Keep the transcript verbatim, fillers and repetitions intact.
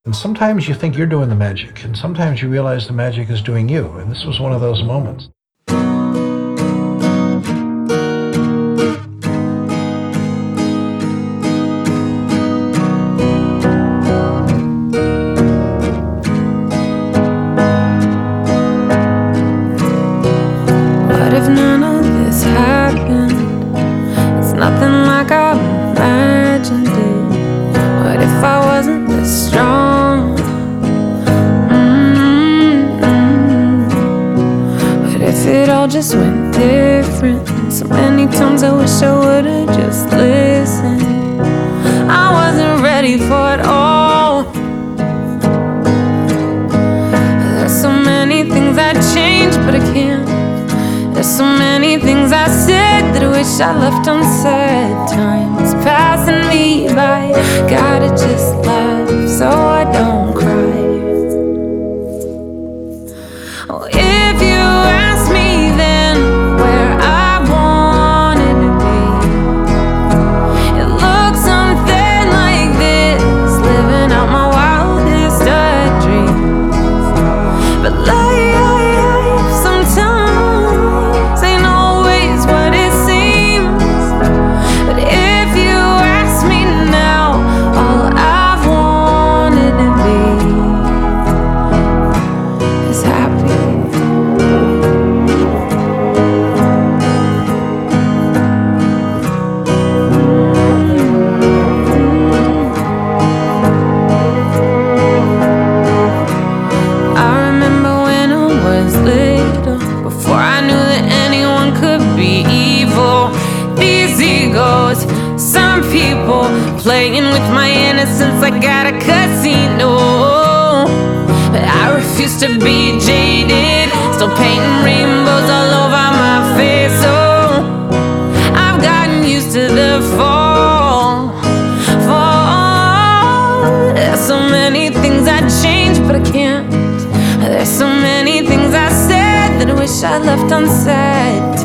And sometimes you think you're doing the magic, and sometimes you realize the magic is doing you. And this was one of those moments. What if none of this happened? It's nothing like I imagined it. What if I wasn't this strong? Mm-hmm. What if it all just went different? So many times I wish I would've just listened. I wasn't ready for it all. There's so many things I changed, but I can't. There's so many things I said that I wish I left unsaid. Time's passing me by, gotta just laugh so I don't cry. Oh, if you asked me then where I wanted to be, it looks something like this, living out my wildest of dreams. But life sometimes ain't always what it seems. But if you ask me now, all I've wanted to be is happy. I remember when I was little, before I knew that anyone could be evil. These egos, some people playing with my innocence like at a casino. But I refuse to be jaded, still painting rainbows all over my face. Oh, I've gotten used to the fall, fall. There's so many things I changed, but I can't. There's so many things I said that I wish I left unsaid.